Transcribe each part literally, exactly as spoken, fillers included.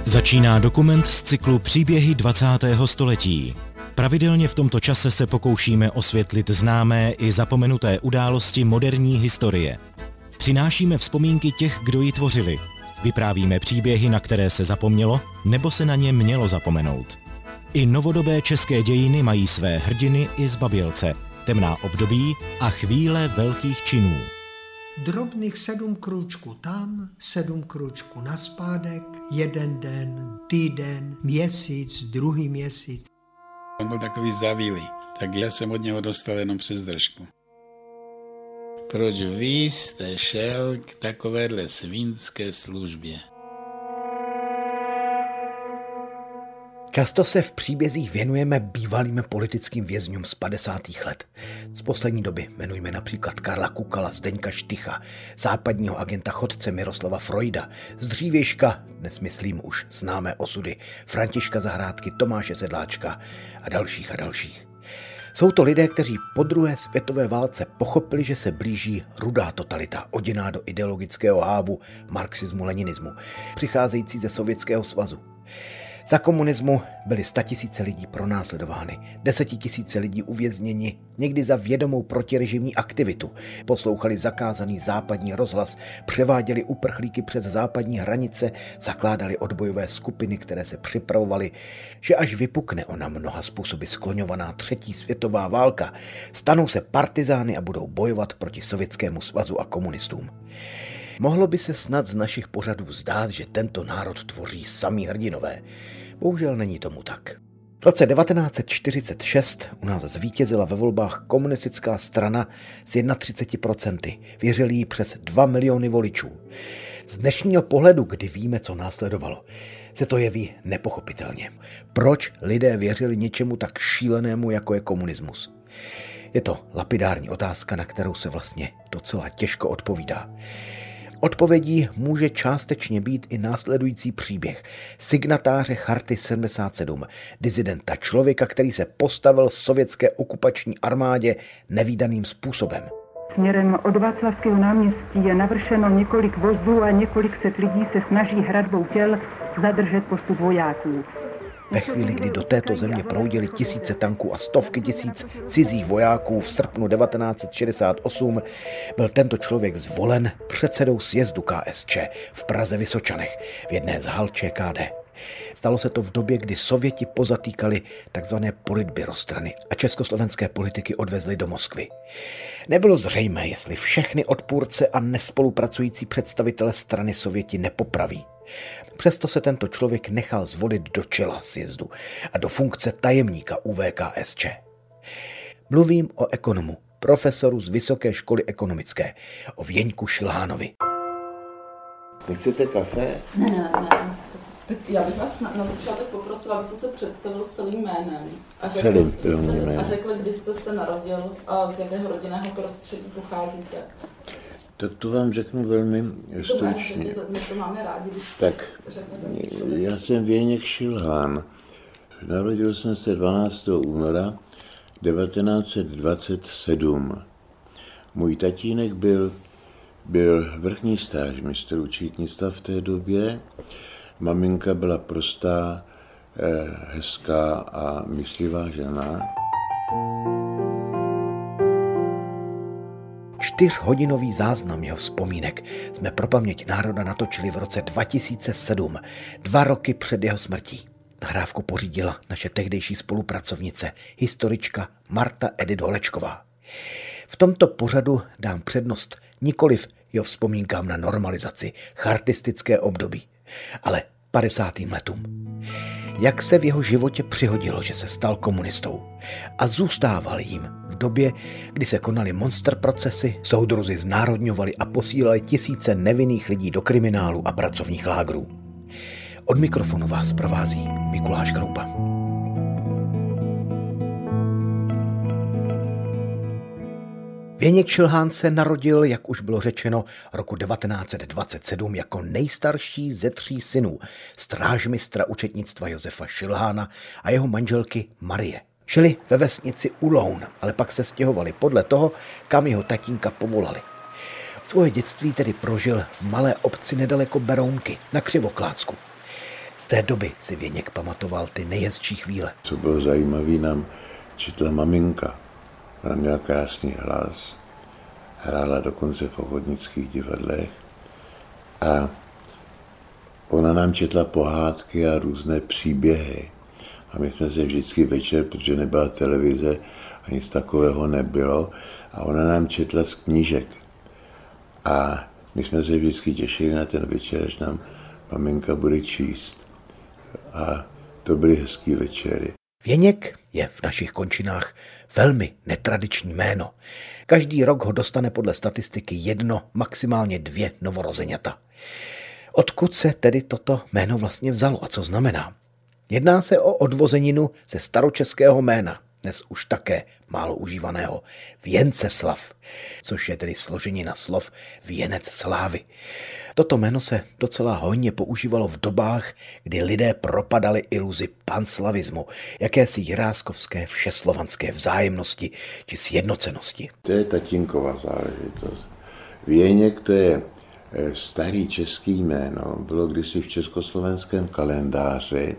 Začíná dokument z cyklu Příběhy dvacátého století. Pravidelně v tomto čase se pokoušíme osvětlit známé i zapomenuté události moderní historie. Přinášíme vzpomínky těch, kdo ji tvořili. Vyprávíme příběhy, na které se zapomnělo, nebo se na ně mělo zapomenout. I novodobé české dějiny mají své hrdiny i zbabělce, temná období a chvíle velkých činů. Drobných sedm krůčků tam, sedm krůčků naspádek, jeden den, týden, měsíc, druhý měsíc. On byl takový zavílý, tak já jsem od něho dostal jenom přes držku. Proč vy jste šel k takovéhle svínské službě? Často se v příbězích věnujeme bývalým politickým vězňům z padesátých let. Z poslední doby jmenujeme například Karla Kukala, Zdeňka Štycha, západního agenta chodce Miroslava Freuda, z dřívějška, dnes myslím už známé osudy, Františka Zahrádky, Tomáše Sedláčka a dalších a dalších. Jsou to lidé, kteří po druhé světové válce pochopili, že se blíží rudá totalita, oděná do ideologického hávu marxismu, leninismu, přicházející ze Sovětského svazu. Za komunismu byly statisíce lidí pronásledovány, desetitisíce lidí uvězněni, někdy za vědomou protirežimní aktivitu. Poslouchali zakázaný západní rozhlas, převáděli uprchlíky přes západní hranice, zakládali odbojové skupiny, které se připravovaly, že až vypukne ona mnoha způsoby skloňovaná třetí světová válka, stanou se partizány a budou bojovat proti Sovětskému svazu a komunistům. Mohlo by se snad z našich pořadů zdát, že tento národ tvoří samí hrdinové. Bohužel není tomu tak. V roce devatenáct set čtyřicet šest u nás zvítězila ve volbách komunistická strana s třicet jedna procent. Věřili jí přes dva miliony voličů. Z dnešního pohledu, kdy víme, co následovalo, se to jeví nepochopitelně. Proč lidé věřili něčemu tak šílenému, jako je komunismus? Je to lapidární otázka, na kterou se vlastně docela těžko odpovídá. Odpovědí může částečně být i následující příběh signatáře Charty sedmdesát sedm, disidenta, člověka, který se postavil sovětské okupační armádě nevídaným způsobem. Směrem od Václavského náměstí je navršeno několik vozů a několik set lidí se snaží hradbou těl zadržet postup vojáků. Ve chvíli, kdy do této země proudily tisíce tanků a stovky tisíc cizích vojáků v srpnu devatenáct set šedesát osm, byl tento člověk zvolen předsedou sjezdu K S Č v Praze Vysočanech v jedné z hal Č K D. Stalo se to v době, kdy Sověti pozatýkali takzvané politbyrostrany a československé politiky odvezli do Moskvy. Nebylo zřejmé, jestli všechny odpůrce a nespolupracující představitele strany Sověti nepopraví. Přesto se tento člověk nechal zvolit do čela sjezdu a do funkce tajemníka U V K S Č. Mluvím o ekonomu, profesoru z Vysoké školy ekonomické, o Věňku Šilhánovi. Nechcete kafe? Ne, ne, ne, nechci kafe. Tak já bych vás na, na začátek poprosila, abyste se představil celým jménem a řekl, Celým jménem. a řekl, kdy jste se narodil a z jakého rodinného prostředí pocházíte. Tak to vám řeknu velmi stručně. My to máme rádi, když tak, já jsem Věněk Šilhán. Narodil jsem se dvanáctého února devatenáct set dvacet sedm. Můj tatínek byl, byl vrchní strážmistr účetnictva v té době. Maminka byla prostá, eh, hezká a myslivá žena. Čtyřhodinový záznam jeho vzpomínek jsme pro paměť národa natočili v roce dva tisíce sedm, dva roky před jeho smrtí. Nahrávku pořídila naše tehdejší spolupracovnice, historička Marta Edith Holečková. V tomto pořadu dám přednost nikoliv jeho vzpomínkám na normalizaci, chartistické období, ale padesátým letům. Jak se v jeho životě přihodilo, že se stal komunistou a zůstával jím v době, kdy se konaly monster procesy, soudruzi znárodňovali a posílali tisíce nevinných lidí do kriminálu a pracovních lágrů. Od mikrofonu vás provází Mikuláš Kroupa. Věněk Šilhán se narodil, jak už bylo řečeno, roku devatenáct set dvacet sedm jako nejstarší ze tří synů strážmistra účetnictva Josefa Šilhána a jeho manželky Marie. Žili ve vesnici Uloun, ale pak se stěhovali podle toho, kam jeho tatínka povolali. Svoje dětství tedy prožil v malé obci nedaleko Berounky na Křivoklácku. Z té doby si Věněk pamatoval ty nejhezčí chvíle. Co bylo zajímavé, nám četla maminka. Ona měla krásný hlas, hrála dokonce v ochotnických divadlech a ona nám četla pohádky a různé příběhy. A my jsme se vždycky večer, protože nebyla televize a nic takového nebylo, a ona nám četla z knížek. A my jsme se vždycky těšili na ten večer, až nám maminka bude číst. A to byly hezký večery. Věněk je v našich končinách velmi netradiční jméno. Každý rok ho dostane podle statistiky jedno, maximálně dvě novorozeňata. Odkud se tedy toto jméno vlastně vzalo a co znamená? Jedná se o odvozeninu ze staročeského jména, dnes už také málo užívaného Věnceslav, což je tedy složenina slov věnec slávy. Toto jméno se docela hojně používalo v dobách, kdy lidé propadali iluzi panslavismu, jakési jiráskovské všeslovanské vzájemnosti či sjednocenosti. To je tatínková záležitost. Věněk, to je starý český jméno, bylo kdysi v československém kalendáři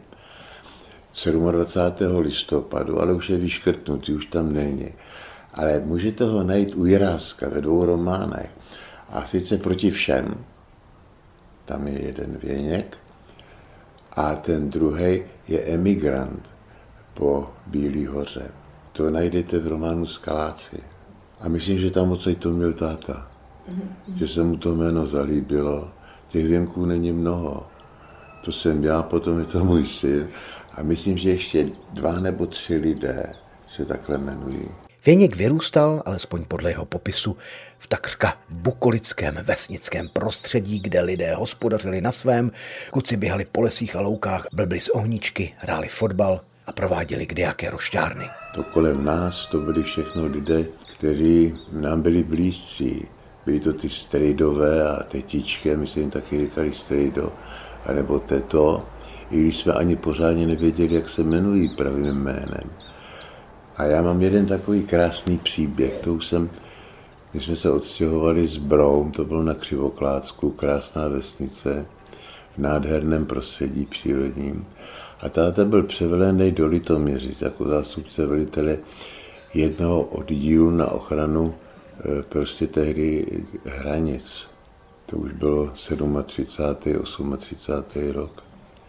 dvacátého sedmého listopadu, ale už je vyškrtnutý, už tam není. Ale můžete ho najít u Jiráska ve dvou románech. A sice Proti všem, tam je jeden Věněk, a ten druhý je Emigrant po Bílý hoře. To najdete v románu Skaláci. A myslím, že tam odsud to měl táta. Mm-hmm. Že se mu to jméno zalíbilo. Těch Věnků není mnoho. To jsem já, potom je to můj syn. A myslím, že ještě dva nebo tři lidé se takhle jmenují. Věněk vyrůstal, alespoň podle jeho popisu, v takřka bukolickém vesnickém prostředí, kde lidé hospodařili na svém, kluci běhali po lesích a loukách, blbli z ohníčky, hráli fotbal a prováděli kdejaké rošťárny. To kolem nás, to byli všechno lidé, kteří nám byli blízcí. Byli to ty strejdové a tetičky, my jsme jim taky říkali strejdo, anebo teto, i když jsme ani pořádně nevěděli, jak se jmenují pravým jménem. A já mám jeden takový krásný příběh, to už jsem, my jsme se odstěhovali z Broum, to bylo na Křivoklátsku, krásná vesnice, v nádherném prostředí přírodním. A táta byl převelený do Litoměřic jako zástupce velitele jednoho oddílu na ochranu prostě tehdy hranic. To už bylo třicátý sedmý, třicátý osmý rok.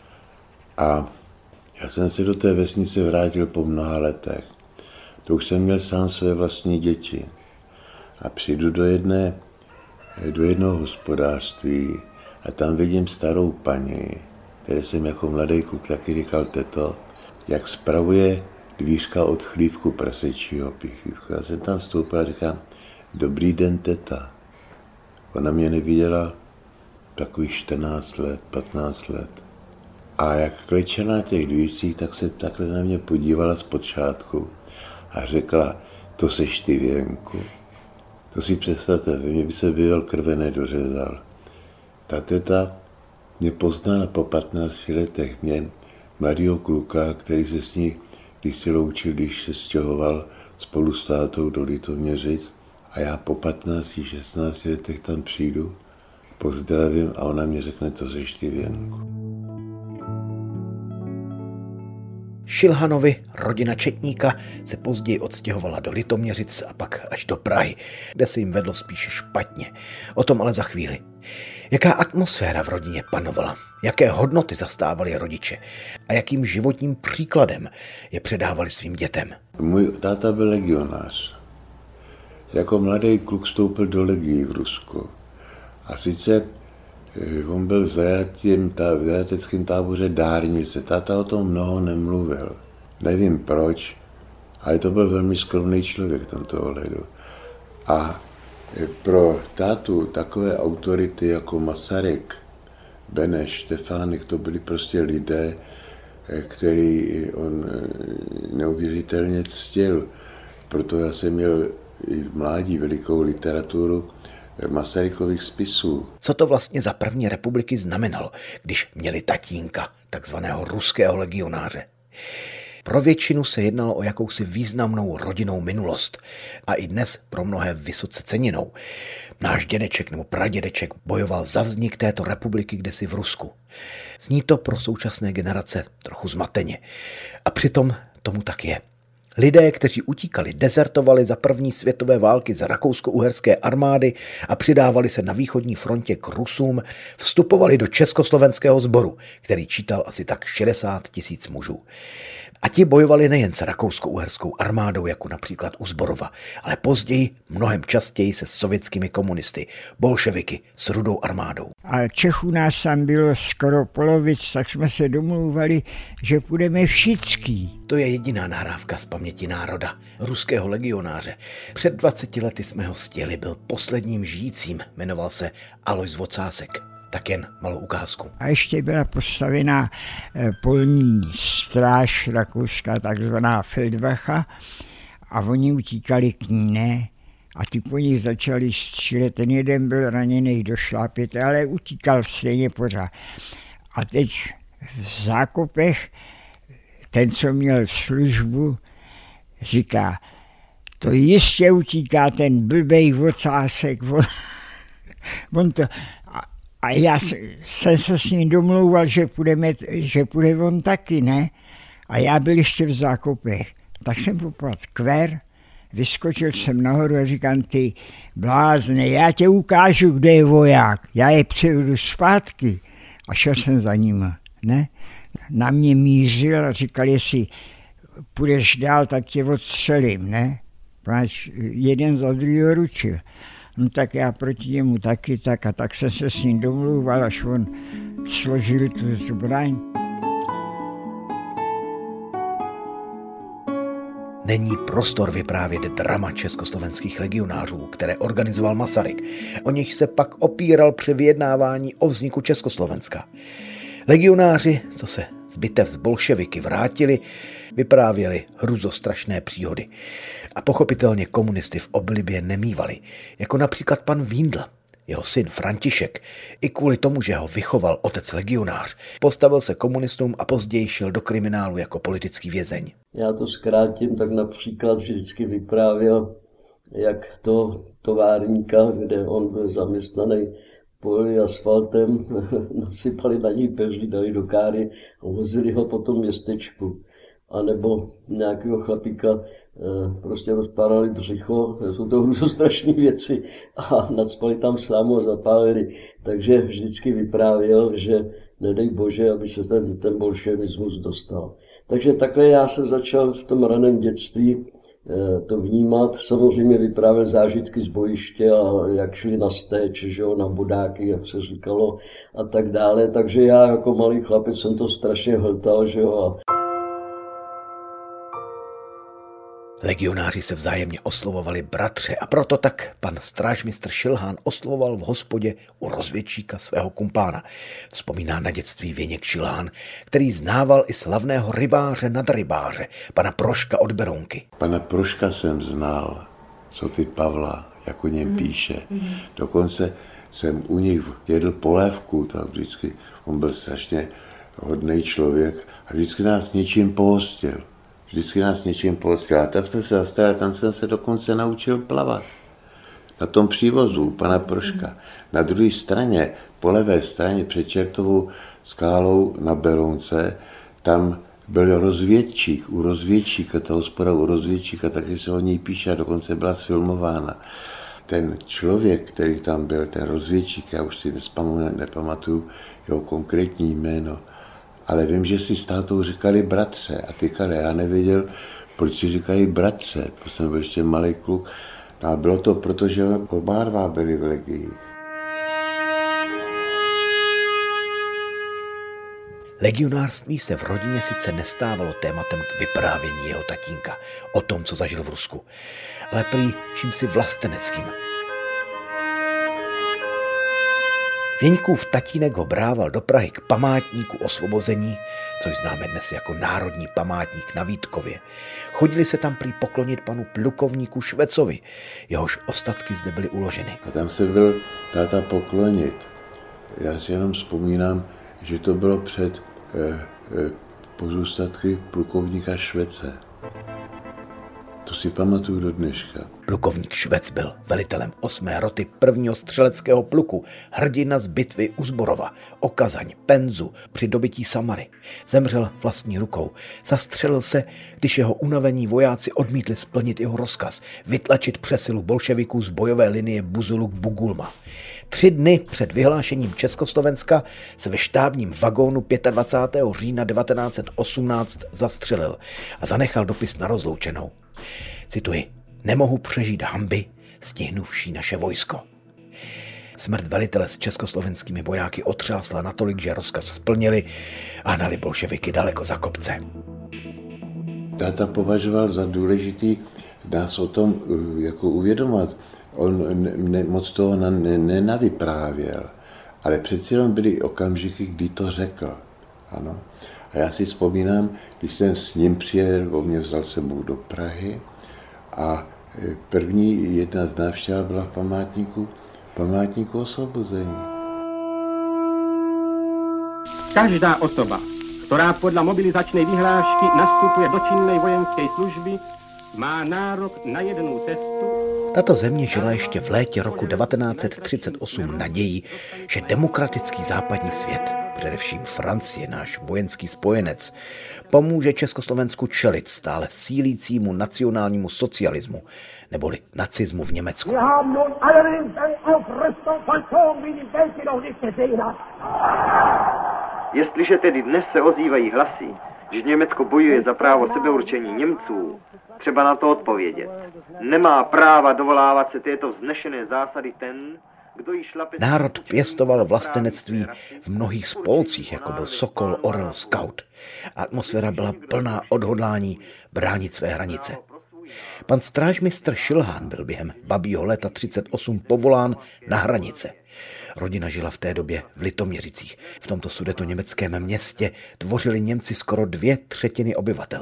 A já jsem se do té vesnice vrátil po mnoha letech. To už jsem měl sám své vlastní děti. A přijdu do, jedné, do jednoho hospodářství a tam vidím starou paní, které jsem jako mladý kluk taky říkal teto, jak spravuje dvířka od chlívku prasečího pichlívku. Já jsem tam vstoupil a říkám, dobrý den, teta. Ona mě neviděla takových čtrnáct let, patnáct let. A jak klečela na těch dvířcích, tak se takhle na mě podívala z počátku a řekla, to seš ty, Věnku. To si představte, ve mně by se býval krve nedořezal. Ta teta mě poznala po patnácti letech, mě mladýho kluka, který se s ní, když si loučil, když se stěhoval spolu s tátou do Litoměřic, a já po patnácti, šestnácti letech tam přijdu, pozdravím a ona mi řekne, to seš ty, Věnku. Šilhanovi, rodina četníka, se později odstěhovala do Litoměřic a pak až do Prahy, kde se jim vedlo spíše špatně. O tom ale za chvíli. Jaká atmosféra v rodině panovala? Jaké hodnoty zastávali rodiče? A jakým životním příkladem je předávali svým dětem? Můj táta byl legionář. Jako mladý kluk vstoupil do legií v Rusku. A sice on byl v zajateckém táboře Dárnice. Táta o tom mnoho nemluvil. Nevím proč, ale to byl velmi skromný člověk v tomto ohledu. A pro tátu takové autority jako Masaryk, Beneš, Štefánik, to byli prostě lidé, který on neuvěřitelně ctil. Proto já jsem měl i v mládí velikou literaturu Masarykových spisů. Co to vlastně za první republiky znamenalo, když měli tatínka, takzvaného ruského legionáře? Pro většinu se jednalo o jakousi významnou rodinnou minulost a i dnes pro mnohé vysoce ceněnou. Náš dědeček nebo pradědeček bojoval za vznik této republiky kdesi v Rusku. Zní to pro současné generace trochu zmateně. A přitom tomu tak je. Lidé, kteří utíkali, dezertovali za první světové války z rakousko-uherské armády a přidávali se na východní frontě k Rusům, vstupovali do československého sboru, který čítal asi tak šedesát tisíc mužů. A ti bojovali nejen s rakousko-uherskou armádou, jako například u Zborova, ale později, mnohem častěji se sovětskými komunisty, bolševiky s Rudou armádou. A Čechů nás tam bylo skoro polovic, tak jsme se domlouvali, že půjdeme všichni. To je jediná nahrávka z paměti národa, ruského legionáře. Před dvaceti lety jsme ho stihli, byl posledním žijícím, jmenoval se Alojz Vocásek. Tak jen malou ukázku. A ještě byla postavená polní stráž rakouská, takzvaná Feldwache, a oni utíkali k ní, ne? A ty po nich začali střílet. Ten jeden byl raněný do šlápěte, ale utíkal stejně pořád. A teď v Zákopech ten, co měl službu, říká, to jistě utíká ten blbej Vocásek. On, on to... A já jsem se s ním domlouval, že, půjdeme, že půjde on taky, ne? A já byl ještě v Zákopech. Tak jsem popadl kver, vyskočil jsem nahoru a říkám, ty blázne, já tě ukážu, kde je voják. Já je přivedu zpátky. A šel jsem za ním, ne? Na mě mířil a říkal, jestli půjdeš dál, tak tě odstřelím, ne? Páč jeden za druhého ručil. No tak já proti němu taky tak a tak jsem se s ním domlouval, až on složil tu zbraň. Není prostor vyprávět drama československých legionářů, které organizoval Masaryk. O nich se pak opíral při vyjednávání o vzniku Československa. Legionáři, co se z bitev s bolševiky vrátili, vyprávěli hruzostrašné příhody. A pochopitelně komunisty v oblibě nemívali, jako například pan Víndl. Jeho syn František, i kvůli tomu, že ho vychoval otec legionář, postavil se komunistům a později šel do kriminálu jako politický vězeň. Já to zkrátím, tak například vždycky vyprávěl, jak to továrníka, kde on byl zaměstnaný, pojeli asfaltem, nasypali na ní peřlí, dali do káry a vozili ho po tom městečku. A nebo nějakého chlapíka prostě rozpárali břicho, jsou to hruzostrašné věci a nacpali tam slámu a zapálili. Takže vždycky vyprávěl, že nedej bože, aby se ten, ten bolševismus dostal. Takže takhle já se začal v tom raném dětství to vnímat. Samozřejmě vyprávěl zážitky z bojiště a jak šli na stéč, že jo, na bodáky, jak se říkalo a tak dále. Takže já jako malý chlapec jsem to strašně hltal, že jo. A legionáři se vzájemně oslovovali bratře a proto tak pan strážmistr Šilhán oslovoval v hospodě u rozvědčíka svého kumpána. Vzpomíná na dětství Věněk Šilhán, který znával i slavného rybáře nad rybáře, pana Proška od Berounky. Pana Proška jsem znal, co ty Pavla, jak o něm píše. Dokonce jsem u nich jedl polévku, tak vždycky, on byl strašně hodný člověk a vždycky nás něčím pohostil. Vždycky nás něčím pohostil. A tak jsme se zastavili, tam jsem se dokonce naučil plavat. Na tom přívozu pana Proška. Na druhé straně, po levé straně před Čertovou skálou na Berounce, tam byl rozvědčík, u rozvědčíka, ta hospoda u rozvědčíka, taky se o ní píše a dokonce byla sfilmována. Ten člověk, který tam byl, ten rozvědčík, já už si nepamatuju jeho konkrétní jméno, ale vím, že si s tátou říkali bratře a tykali. Já nevěděl, proč si říkají bratře, protože jsem byl ještě malý kluk. No a bylo to proto, že oba dva byli v legii. Legionářství se v rodině sice nestávalo tématem k vyprávění jeho tatínka o tom, co zažil v Rusku, ale prý čímsi vlasteneckým. Věňkův tatínek ho brával do Prahy k památníku osvobození, což známe dnes jako Národní památník na Vítkově. Chodili se tam prý poklonit panu plukovníku Švecovi, jehož ostatky zde byly uloženy. A tam se byl táta poklonit. Já si jenom vzpomínám, že to bylo před eh, eh, pozůstatky plukovníka Švece. To si pamatuju do dneška. Plukovník Švec byl velitelem osmé roty prvního střeleckého pluku, hrdina z bitvy u Zborova, o Kazaň, Penzu, při dobytí Samary. Zemřel vlastní rukou. Zastřelil se, když jeho unavení vojáci odmítli splnit jeho rozkaz, vytlačit přesilu bolševiků z bojové linie Buzuluk-Bugulma. Tři dny před vyhlášením Československa se ve štábním vagónu dvacátého pátého října devatenáct set osmnáct zastřelil a zanechal dopis na rozloučenou. Cituji: nemohu přežít hanby, stihnuvší naše vojsko. Smrt velitele s československými vojáky otřásla natolik, že rozkaz splnili a hnali bolševiky daleko za kopce. Táta považoval za důležitý nás o tom jako uvědomovat. On ne, moc toho nenavyprávěl, ale přeci jenom byly okamžiky, kdy to řekl. Ano. A já si vzpomínám, když jsem s ním přijel, on mě vzal sebou do Prahy a první jedna z návštěv byla v památníku, památníku osvobození. Každá osoba, ktorá podľa mobilizačnej vyhlášky nastupuje do činnej vojenskej služby, má nárok na jednu cestu. Tato země žila ještě v létě roku devatenáct set třicet osm nadějí, že demokratický západní svět, především Francie, náš vojenský spojenec, pomůže Československu čelit stále sílícímu nacionálnímu socialismu, neboli nacismu v Německu. Jestliže tedy dnes se ozývají hlasy, že Německo bojuje za právo sebeurčení Němců, třeba na to odpovědět. Nemá práva dovolávat se této vznešené zásady ten, kdo jí šlape... Národ pěstoval vlastenectví v mnohých spolcích, jako byl Sokol, Orel, Scout. Atmosféra byla plná odhodlání bránit své hranice. Pan strážmistr Šilhán byl během babího léta třicet osm povolán na hranice. Rodina žila v té době v Litoměřicích. V tomto sudetoněmeckém městě tvořili Němci skoro dvě třetiny obyvatel.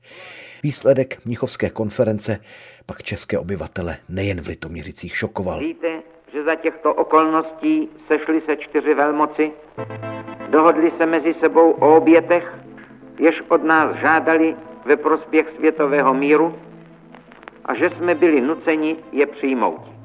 Výsledek Mnichovské konference pak české obyvatele nejen v Litoměřicích šokoval. Víte, že za těchto okolností sešly se čtyři velmoci, dohodli se mezi sebou o obětech, jež od nás žádali ve prospěch světového míru a že jsme byli nuceni je přijmout.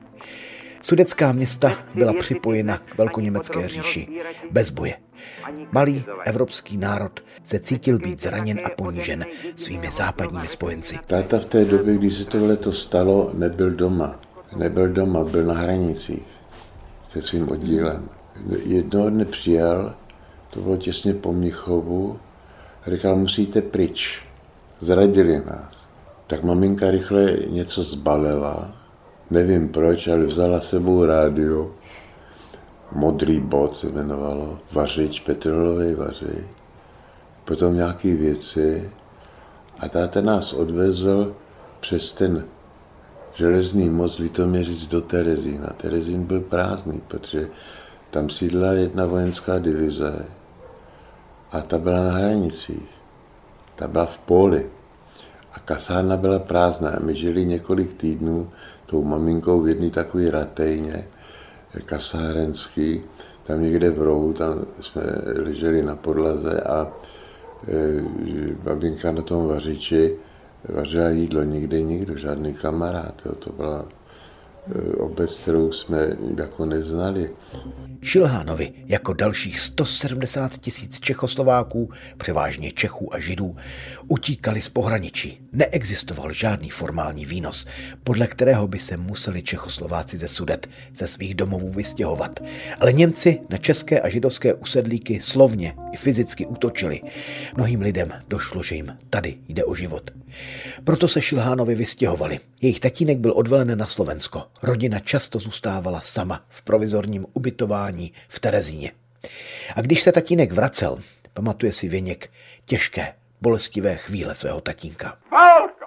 Sudetská města byla připojena k velkoněmecké říši bez boje. Malý evropský národ se cítil být zraněn a ponížen svými západními spojenci. Táta v té době, když se tohle to stalo, nebyl doma. Nebyl doma, byl na hranicích se svým oddílem. Jednoho dne přijel, to bylo těsně po Mnichovu, a říkal, musíte pryč. Zradili nás. Tak maminka rychle něco zbalila, nevím proč, ale vzala sebou rádio, Modrý bod se jmenovalo, vařič, petrolový vařič, potom nějaké věci a táta nás odvezl přes ten železný most Litoměřic do Terezína. Terezín byl prázdný, protože tam sídla jedna vojenská divize a ta byla na hranicích, ta byla v poli a kasárna byla prázdná. My žili několik týdnů tou maminkou v jedné takové ratejně, kasárenský, tam někde v rohu, tam jsme leželi na podlaze a e, babinka na tom vařiči vařila jídlo, nikde nikdo, žádný kamarád, jo, to byla e, obec, kterou jsme jako neznali. Šilhánovi jako dalších sto sedmdesát tisíc Čechoslováků, převážně Čechů a Židů, utíkali z pohraničí. Neexistoval žádný formální výnos, podle kterého by se museli Čechoslováci ze Sudet ze svých domovů vystěhovat. Ale Němci na české a židovské usedlíky slovně i fyzicky útočili. Mnohým lidem došlo, že jim tady jde o život. Proto se Šilhánovi vystěhovali. Jejich tatínek byl odvelen na Slovensko. Rodina často zůstávala sama v provizorním ubytování v Terezíně. A když se tatínek vracel, pamatuje si Věněk těžké, bolestivé chvíle svého tatínka. Válka,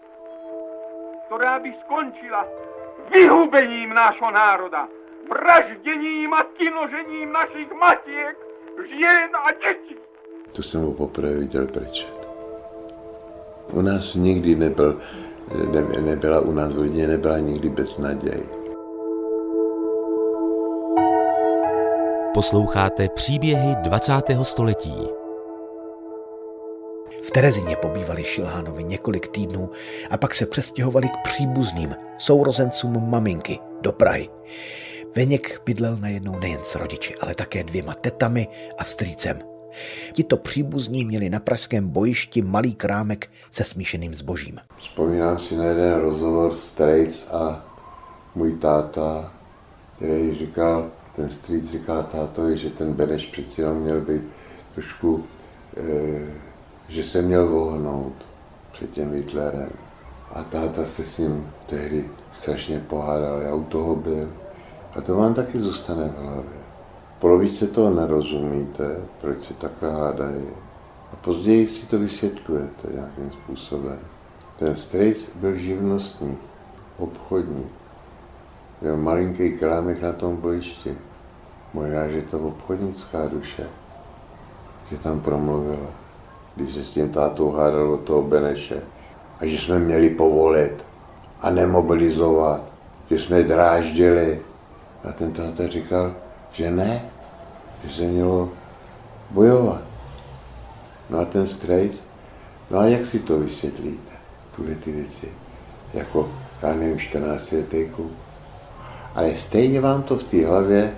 která by skončila vyhubením nášho národa, vražděním a kinožením našich matiek, žen a dětí. To jsem ho poprvé viděl brečet. U nás nikdy nebyl, ne, nebyla u nás v rodině, nebyla nikdy beznaděj. Posloucháte příběhy dvacátého století. V Terezině pobývali Šilhánovi několik týdnů a pak se přestěhovali k příbuzným, sourozencům maminky, do Prahy. Věněk bydlel najednou nejen s rodiči, ale také dvěma tetami a strýcem. Tito příbuzní měli na pražském bojišti malý krámek se smíšeným zbožím. Vzpomínám si na jeden rozhovor strejc a můj táta, který říkal, ten strýc říká tátovi, že ten Beneš přeci jenom měl být trošku, e, že se měl vohnout před tím Hitlerem. A táta se s ním tehdy strašně pohádal, já u toho byl. A to vám taky zůstane v hlavě. Polovičce toho nerozumíte, proč se takhle hádají. A později si to vysvětlujete nějakým způsobem. Ten strejc byl živnostník, obchodník. Byl malinký krámek na tom bojišti. Možná, že to obchodnická duše, že tam promluvila, když se s tím tátou hádal od toho Beneše. A že jsme měli povolit a nemobilizovat, že jsme dráždili. A ten táta říkal, že ne, že se mělo bojovat. No a ten strejc, no a jak si to vysvětlíte, tuhle ty věci, jako, já nevím, čtrnáctiletý kluk. Ale stejně vám to v té hlavě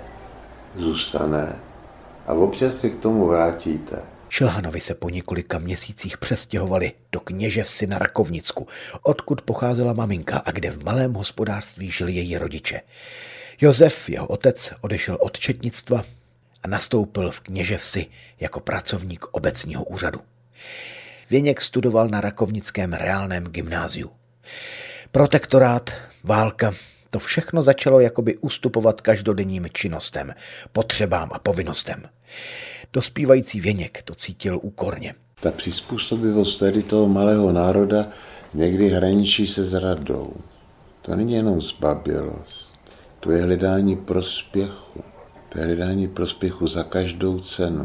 zůstane a občas se k tomu vrátíte. Šilhanovi se po několika měsících přestěhovali do Kněževsi na Rakovnicku, odkud pocházela maminka a kde v malém hospodářství žili její rodiče. Josef, jeho otec, odešel od četnictva a nastoupil v Kněževsi jako pracovník obecního úřadu. Věněk studoval na rakovnickém reálném gymnáziu. Protektorát, válka, to všechno začalo jakoby ustupovat každodenním činnostem, potřebám a povinnostem. Dospívající Věněk to cítil úkorně. Ta přizpůsobivost tady toho malého národa někdy hraničí se zradou. To není jenom zbabělost, to je hledání prospěchu. To je hledání prospěchu za každou cenu.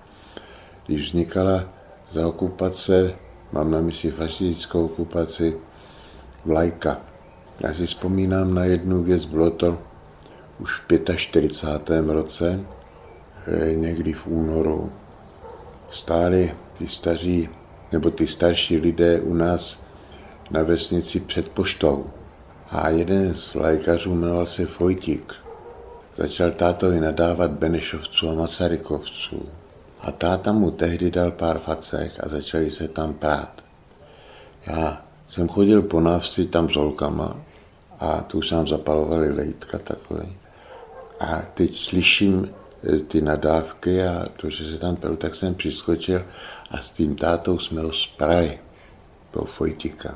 Když vznikala za okupace, mám na mysli fašistickou okupaci, vlajka. Já si vzpomínám na jednu věc, bylo to už v čtyřicátém pátém roce, někdy v únoru. Stáli ty staří, nebo ty starší lidé u nás na vesnici před poštou. A jeden z vlajkařů jmenoval se Fojtík. Začal tátovi nadávat Benešovců a Masarykovců. A táta mu tehdy dal pár facek a začali se tam prát. Já jsem chodil po návsi tam s holkama a tu už nám zapalovali lejtka takové. A teď slyším ty nadávky a to, že se tam pil, tak jsem přiskočil a s tím tátou jsme ho sprali, toho Fojtíka.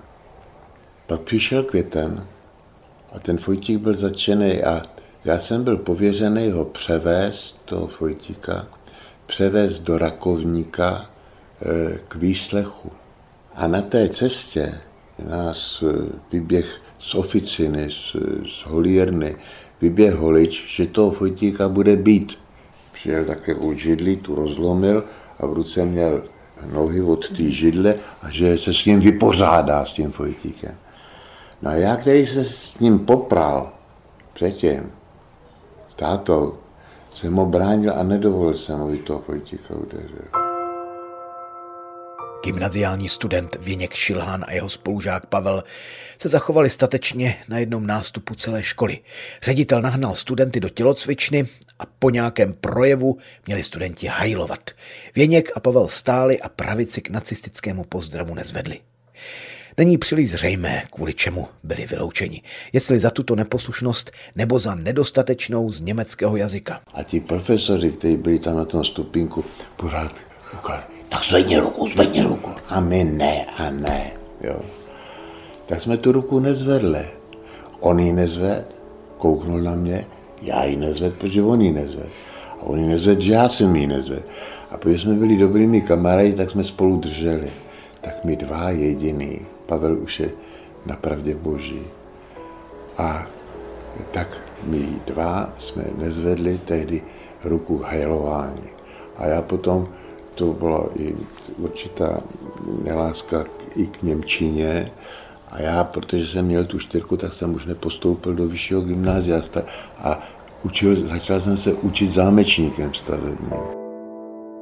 Pak přišel květen a ten Fojtík byl začený a já jsem byl pověřený ho převést, toho Fojtíka, převést do Rakovníka e, k výslechu. A na té cestě nás vyběh z oficiny, z, z holírny, vyběh holič, že toho Fojtíka bude být. Přijel také od židli, tu rozlomil a v ruce měl nohy od té židle a že se s ním vypořádá, s tím Fojtíkem. No a já, který se s ním popral předtím, s tátou, jsem ho bránil a nedovolil jsem, aby toho Fojtíka udeřil. Gymnaziální student Věněk Šilhán a jeho spolužák Pavel se zachovali statečně na jednom nástupu celé školy. Ředitel nahnal studenty do tělocvičny a po nějakém projevu měli studenti hajlovat. Věněk a Pavel stáli a pravici k nacistickému pozdravu nezvedli. Není příliš zřejmé, kvůli čemu byli vyloučeni. Jestli za tuto neposlušnost nebo za nedostatečnou z německého jazyka. A ti profesoři, kteří byli tam na tom stupínku, pořád říkali, tak zvedni ruku, zvedni ruku. A my ne, a ne. Jo. Tak jsme tu ruku nezvedli. On ji nezved, kouknul na mě, já ji nezved, protože on ji nezved. A on ji nezved, že já jsem ji nezved. A protože jsme byli dobrými kamarádi, tak jsme spolu drželi. Tak my dva jediný, Pavel už je na pravdě boží. A tak my dva jsme nezvedli tehdy ruku k hajlování. A já potom, to byla i určitá neláska i k němčině. A já, protože jsem měl tu čtyřku, tak jsem už nepostoupil do vyššího gymnázia a učil, začal jsem se učit zámečníkem stavebním.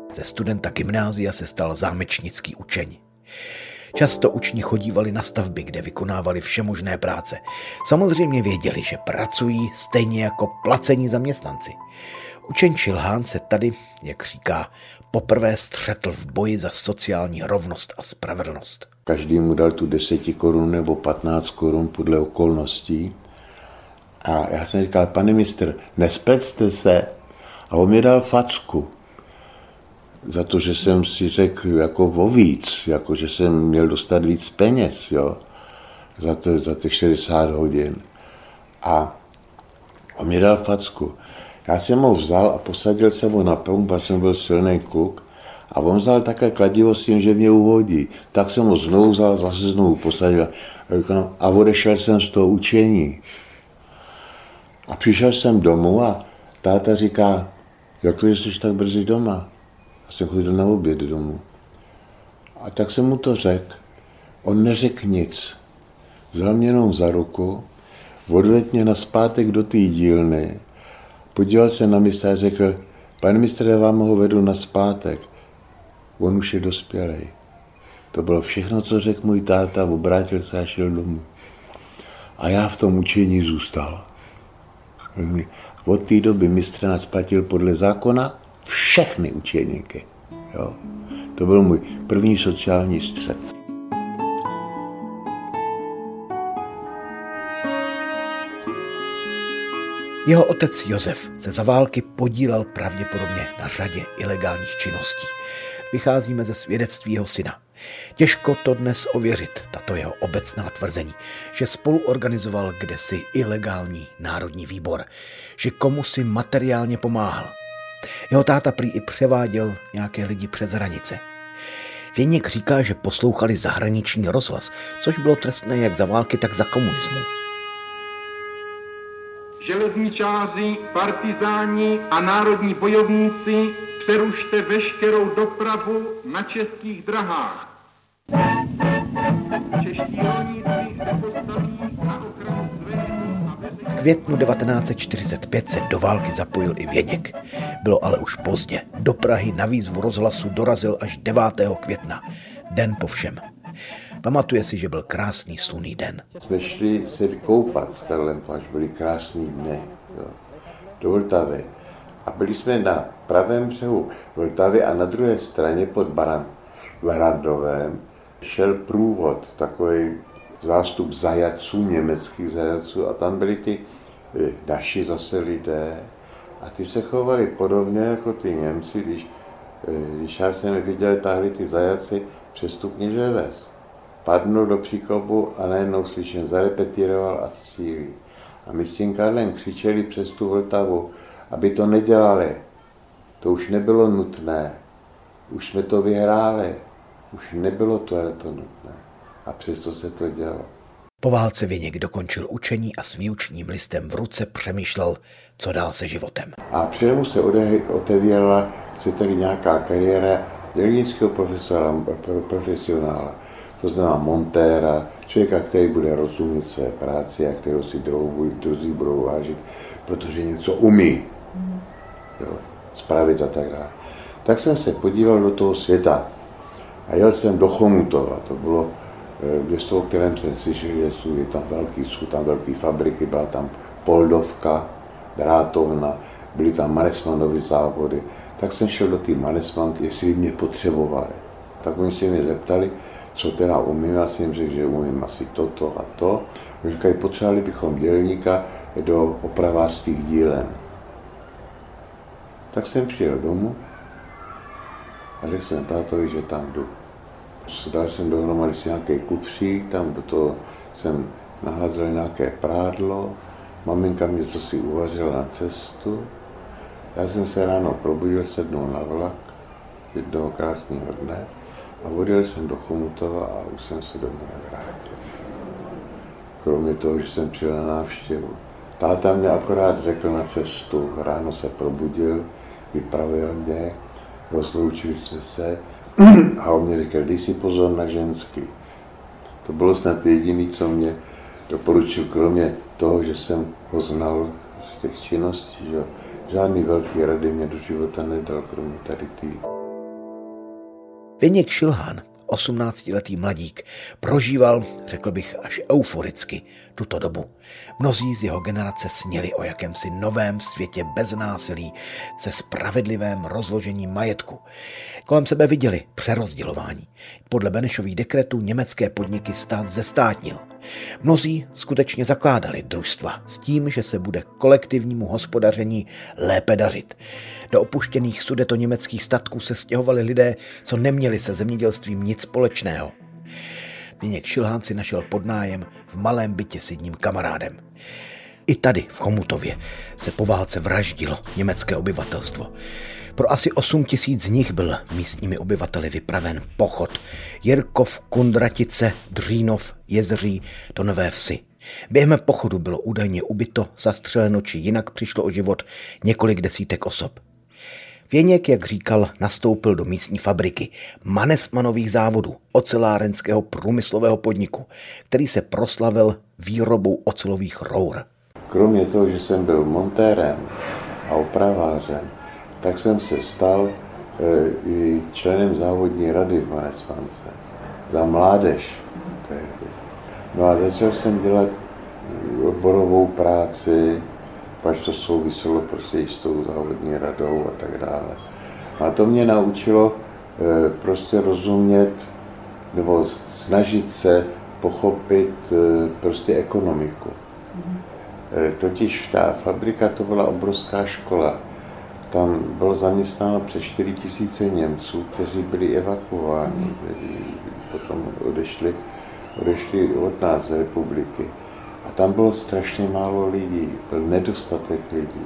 Ze studenta gymnázia se stal zámečnický učeň. Často učni chodívali na stavby, kde vykonávali všemožné práce. Samozřejmě věděli, že pracují stejně jako placení zaměstnanci. Učeň Šilhán se tady, jak říká, poprvé střetl v boji za sociální rovnost a spravedlnost. Každý mu dal tu deset korun nebo patnáct korun podle okolností. A já jsem říkal, pane mistr, nesplecte se. A on mi dal facku. Za to, že jsem si řekl jako o víc, jako že jsem měl dostat víc peněz, jo, za, to, za těch šedesát hodin. A on mi dal facku. Já jsem ho vzal a posadil jsem ho na pump, a jsem byl silný kluk. A on vzal také kladivo s tím, že mě uhodí. Tak jsem ho znovu vzal, zase znovu posadil. A odešel jsem z toho učení. A přišel jsem domů a táta říká, jak to, že jsi tak brzy doma? Já jsem chodil na oběd domů. A tak jsem mu to řekl. On neřekl nic. Vzal mě jenom za ruku, odvedl mě nazpátek do té dílny, podíval se na mě a řekl, pane mistře, já vám ho vedu nazpátek. On už je dospělej. To bylo všechno, co řekl můj táta, obrátil se a šel domů. A já v tom učení zůstal. Od té doby mistr nás platil podle zákona všechny učeníky. Jo. To byl můj první sociální střet. Jeho otec Josef se za války podílel pravděpodobně na řadě ilegálních činností. Vycházíme ze svědectví jeho syna. Těžko to dnes ověřit, tato jeho obecná tvrzení, že spolu organizoval kdesi ilegální národní výbor, že komu si materiálně pomáhal. Jeho táta prý i převáděl nějaké lidi přes hranice. Věněk říká, že poslouchali zahraniční rozhlas, což bylo trestné jak za války, tak za komunismu. Železničáři, partizáni a národní bojovníci, přerušte veškerou dopravu na českých drahách. Čeští rolníci se postaví na ochranu svého a veřejného... V květnu devatenáct set čtyřicet pět se do války zapojil i Věněk. Bylo ale už pozdě. Do Prahy na výzvu rozhlasu dorazil až devátého května, den po všem. Pamatuje si, že byl krásný slunný den. Jsme šli se koupat s Karlem, až byly krásný dny, jo, do Vltavy. A byli jsme na pravém břehu Vltavy a na druhé straně pod Baran, Barandovem šel průvod, takový zástup zajatců, německých zajatců, a tam byli ty naši zase lidé a ty se chovali podobně jako ty Němci, když, když já jsem viděl, tahli ty zajatci přes tu kněževes. Padnul do příkopu a najednou slyším, zarepetíroval a střílí. A my s tím Karlem křičeli přes tu Vltavu, aby to nedělali. To už nebylo nutné. Už jsme to vyhráli. Už nebylo to, to nutné. A přesto se to dělo. Po válce Věněk dokončil učení a s výučním listem v ruce přemýšlel, co dál se životem. A přede mu se otevírala se tady nějaká kariéra dělnického profesora, profesionála. To znamená montéra, člověka, který bude rozumět své práci a kterou si druhou, druzí budou vážit, protože něco umí, jo, spravit a tak dále. Tak jsem se podíval do toho světa a jel jsem do Chomutova. To bylo město, o kterém jsem slyšel, že jsou tam velký, jsou tam velké fabriky, byla tam Poldovka, Drátovna, byly tam Mannesmannovy závody. Tak jsem šel do té Mannesmanky, jestli mě potřebovali. Tak oni se mě zeptali, co teda umím, já jsem jim řekl, že umím asi toto a to. Oni říkají, potřebovali bychom dělníka do opravářských dílen. Tak jsem přijel domů a řekl jsem tátovi, že tam jdu. Dal jsem dohromady si nějaký kufřík, tam do toho jsem naházel nějaké prádlo, maminka mě co si uvařila na cestu. Já jsem se ráno probudil, sednul na vlak jednoho krásného dne a odjel jsem do Chomutova a už jsem se domů nevrátil. Kromě toho, že jsem přijel na návštěvu. Táta mě akorát řekl na cestu, ráno se probudil, vypravil mě, rozloučili jsme se a on mě řekl, dej si pozor na ženský. To bylo snad jediné, co mě doporučil, kromě toho, že jsem ho znal z těch činností, že žádný velký rady mě do života nedal, kromě tady tý. Věněk Šilhán, osmnáctiletý mladík, prožíval, řekl bych, až euforicky tuto dobu. Mnozí z jeho generace sněli o jakémsi novém světě bez násilí, se spravedlivém rozložením majetku. Kolem sebe viděli přerozdělování. Podle Benešových dekretů německé podniky stát zestátnil. Mnozí skutečně zakládali družstva s tím, že se bude kolektivnímu hospodaření lépe dařit. Do opuštěných sudetoněmeckých statků se stěhovali lidé, co neměli se zemědělstvím nic společného. Věněk Šilhán si našel podnájem v malém bytě s jedním kamarádem. I tady, v Chomutově, se po válce vraždilo německé obyvatelstvo. Pro asi osm tisíc z nich byl místními obyvateli vypraven pochod Jirkov, Kundratice, Dřínov, Jezří do Nové Vsi. Během pochodu bylo údajně ubyto, zastřeleno či jinak přišlo o život několik desítek osob. Věněk, jak říkal, nastoupil do místní fabriky Mannesmanových závodů, ocelárenského průmyslového podniku, který se proslavil výrobou ocelových rour. Kromě toho, že jsem byl montérem a opravářem, tak jsem se stal e, i členem závodní rady v Mannesmance za mládež. No a začal jsem dělat odborovou práci, pak to souviselo prostě i s tou závodní radou a tak dále. A to mě naučilo e, prostě rozumět nebo snažit se pochopit e, prostě ekonomiku. E, totiž ta fabrika to byla obrovská škola. Tam bylo zaměstnáno přes čtyři tisíce Němců, kteří byli evakuováni, potom odešli, odešli od nás z republiky. A tam bylo strašně málo lidí, byl nedostatek lidí.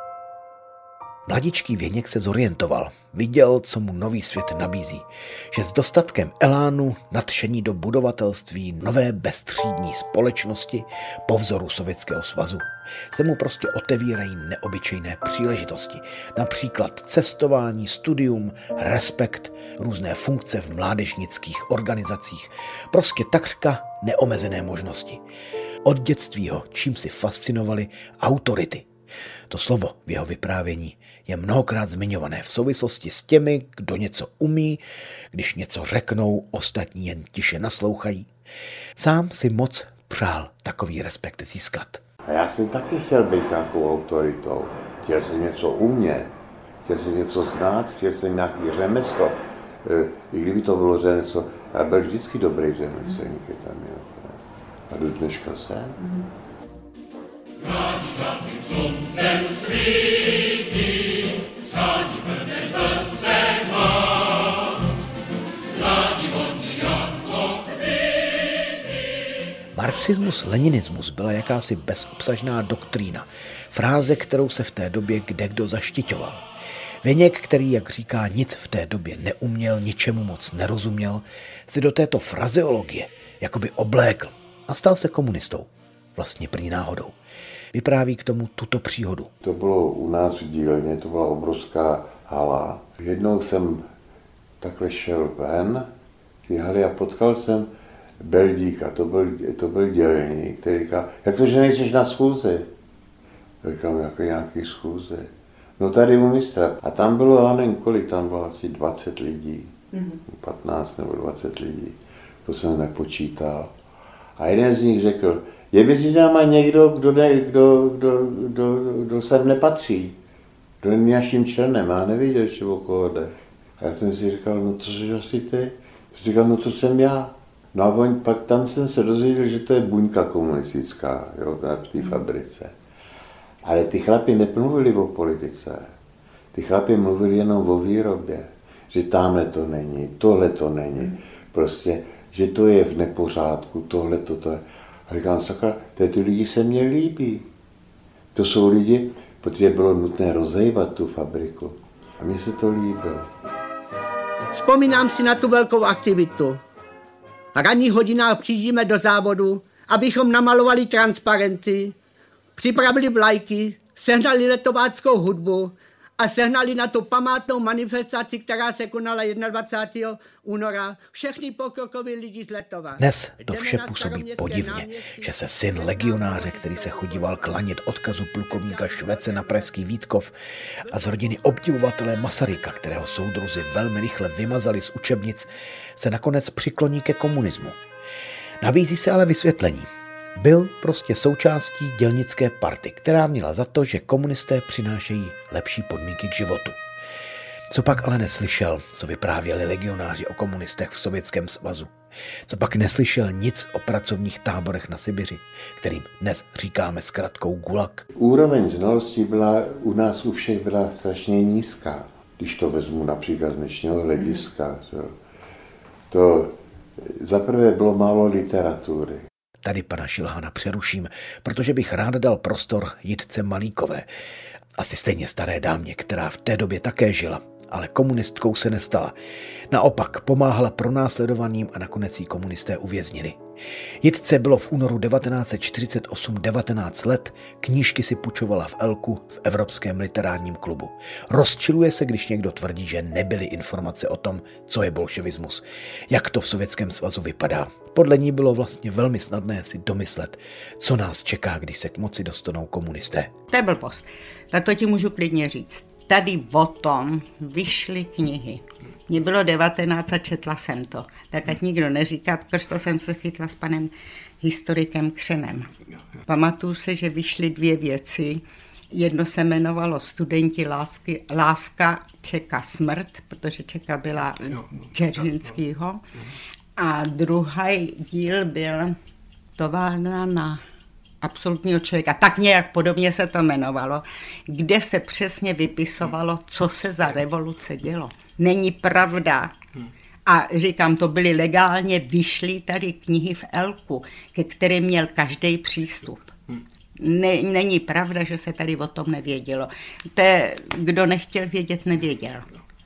Mladičký Věněk se zorientoval, viděl, co mu nový svět nabízí, že s dostatkem elánu, nadšení do budovatelství nové bezstřídní společnosti po vzoru Sovětského svazu se mu prostě otevírají neobyčejné příležitosti, například cestování, studium, respekt, různé funkce v mládežnických organizacích, prostě takřka neomezené možnosti. Od dětství ho čím si fascinovaly autority. To slovo v jeho vyprávění je mnohokrát zmiňované v souvislosti s těmi, kdo něco umí, když něco řeknou, ostatní jen tiše naslouchají. Sám si moc přál takový respekt získat. A já jsem taky chtěl být takovou autoritou. Chtěl jsem něco umět, chtěl jsem něco znát, chtěl jsem nějaký řemeslo. I kdyby to bylo řemeslo, já byl vždycky dobrý řemeslník, tam je. A do dneška jsem. Rádi žádným sluncem svítí, přání plné srdce má, rádi vodní jako květy. Marxismus-leninismus byla jakási bezobsažná doktrína, fráze, kterou se v té době kdekdo zaštiťoval. Věněk, který, jak říká, nic v té době neuměl, ničemu moc nerozuměl, si do této frazeologie jakoby oblékl a stal se komunistou. Vlastně prý náhodou. Vypráví k tomu tuto příhodu. To bylo u nás v dílně, to byla obrovská hala. Jednou jsem takhle šel ven ty haly a potkal jsem Beldíka, to byl, to byl dělník, který říká, jak to, že nejseš na schůzi? Říkám, jako nějaký schůzi. No tady u mistra. A tam bylo, já nevím kolik, tam bylo asi dvacet lidí, mm-hmm. patnáct nebo dvacet lidí. To jsem nepočítal. A jeden z nich řekl, je mezi náma někdo, kdo, ne, kdo, kdo, kdo, kdo sem nepatří, kdo není naším členem, já nevěděl ještě o koho jde. A já jsem si říkal, no to jsi asi ty? Říkal, no to jsem já. No a on, pak tam jsem se dozvěděl, že to je buňka komunistická, jo, v té fabrice. Ale ty chlapi nemluvili o politice, ty chlapi mluvili jenom o výrobě, že tamhle to není, tohle to není, prostě, že to je v nepořádku, tohle to, to je. A říkám, sakra, ty lidi se mně líbí. To jsou lidi, protože bylo nutné rozejvat tu fabriku. A mně se to líbilo. Vzpomínám si na tu velkou aktivitu. V ranních hodinách přijíždíme do závodu, abychom namalovali transparenty, připravili vlajky, sehnali letováckou hudbu a sehnali na tu památnou manifestaci, která se konala dvacátého prvního února, všechny pokrokoví lidi z Letova. Dnes to vše působí podivně, že se syn legionáře, který se chodíval klanět odkazu plukovníka Švece na pražský Vítkov, a z rodiny obdivovatele Masaryka, kterého soudruzi velmi rychle vymazali z učebnic, se nakonec přikloní ke komunismu. Nabízí se ale vysvětlení. Byl prostě součástí dělnické party, která měla za to, že komunisté přinášejí lepší podmínky k životu. Co pak ale neslyšel, co vyprávěli legionáři o komunistech v Sovětském svazu? Co pak neslyšel nic o pracovních táborech na Sibiři, kterým dnes říkáme zkratkou Gulag? Úroveň znalostí byla u nás u všech byla strašně nízká, když to vezmu například z dnešního hlediska. To, to zaprvé bylo málo literatury. Tady pana Šilhana přeruším, protože bych rád dal prostor Jitce Malíkové, asi stejně staré dámě, která v té době také žila, ale komunistkou se nestala. Naopak pomáhala pronásledovaným a nakonec jí komunisté uvěznili. Jitce bylo v únoru devatenáct set čtyřicet osm devatenáct let, knížky si půjčovala v Elku v Evropském literárním klubu. Rozčiluje se, když někdo tvrdí, že nebyly informace o tom, co je bolševismus, jak to v Sovětském svazu vypadá. Podle ní bylo vlastně velmi snadné si domyslet, co nás čeká, když se k moci dostanou komunisté. To je blbost. Tak to ti můžu klidně říct. Tady o tom vyšly knihy. Mně bylo devatenáct a četla jsem to. Tak ať nikdo neříká, protože to jsem se chytla s panem historikem Křenem. Pamatuju se, že vyšly dvě věci. Jedno se jmenovalo Studenti lásky, láska Čeka smrt, protože Čeka byla Dzeržinskýho. A druhý díl byl Továrna na absolutního člověka. Tak nějak podobně se to jmenovalo, kde se přesně vypisovalo, co se za revoluce dělo. Není pravda. A říkám, to byly legálně vyšly tady knihy v Elku, ke kterým měl každý přístup. Ne, není pravda, že se tady o tom nevědělo. To je, kdo nechtěl vědět, nevěděl.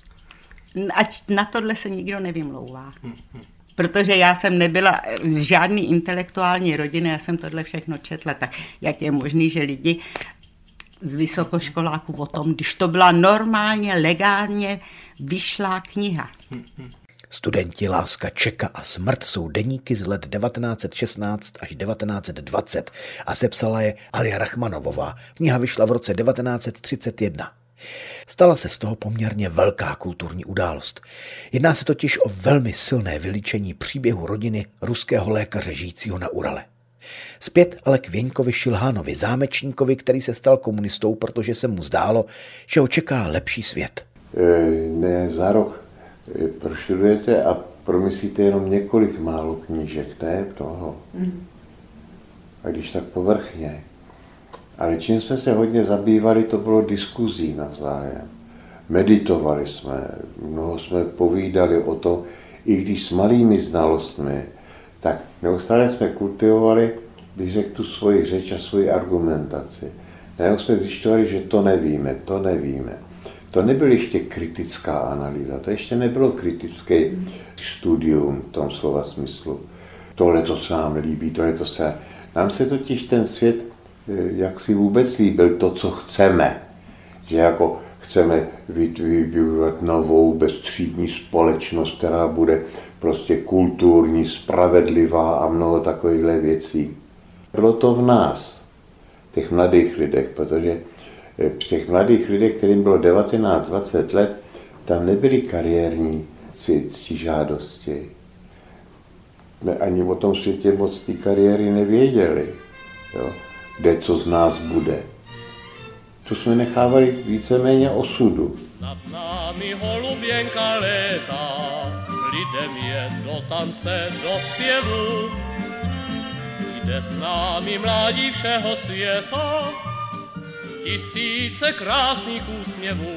Ať na tohle se nikdo nevymlouvá. Protože já jsem nebyla z žádný intelektuální rodiny, já jsem tohle všechno četla, tak jak je možný, že lidi z vysokoškoláků o tom, když to byla normálně, legálně vyšlá kniha. Studenti Láska Čeka a smrt jsou deníky z let devatenáct set šestnáct až devatenáct set dvacet a sepsala je Alia Rachmanovová. Kniha vyšla v roce devatenáct set třicet jedna. Stala se z toho poměrně velká kulturní událost. Jedná se totiž o velmi silné vylíčení příběhu rodiny ruského lékaře žijícího na Urale. Zpět ale k Věňkovi Šilhánovi, zámečníkovi, který se stal komunistou, protože se mu zdálo, že ho čeká lepší svět. E, ne, za rok e, proštudujete a promyslíte jenom několik málo knížek, ne toho. Mm. A když tak povrchně. Ale čím jsme se hodně zabývali, to bylo diskuzí navzájem. Meditovali jsme, mnoho jsme povídali o tom, i když s malými znalostmi, tak neustále jsme kultivovali, když řekl tu svoji řeč a svoji argumentaci. Najednou jsme zjišťovali, že to nevíme, to nevíme. To nebyla ještě kritická analýza, to ještě nebylo kritické studium v tom slova smyslu. Tohle to se nám líbí, tohle to se... Nám se totiž ten svět jak si vůbec líbil to, co chceme. Že jako chceme vybudovat novou bezstřídní společnost, která bude prostě kulturní, spravedlivá a mnoho takovýchhle věcí. Bylo to v nás, v těch mladých lidech, protože při těch mladých lidech, kterým bylo devatenáct dvacet let, tam nebyly kariérní žádosti. My ani o tom světě moc ty kariéry nevěděli. Jo? Kde co z nás bude. To jsme nechávali víceméně osudu. Nad námi holuběnka létá, lidem je do tance, do zpěvu. Jde s námi mládí všeho světa, tisíce krásných úsměvů.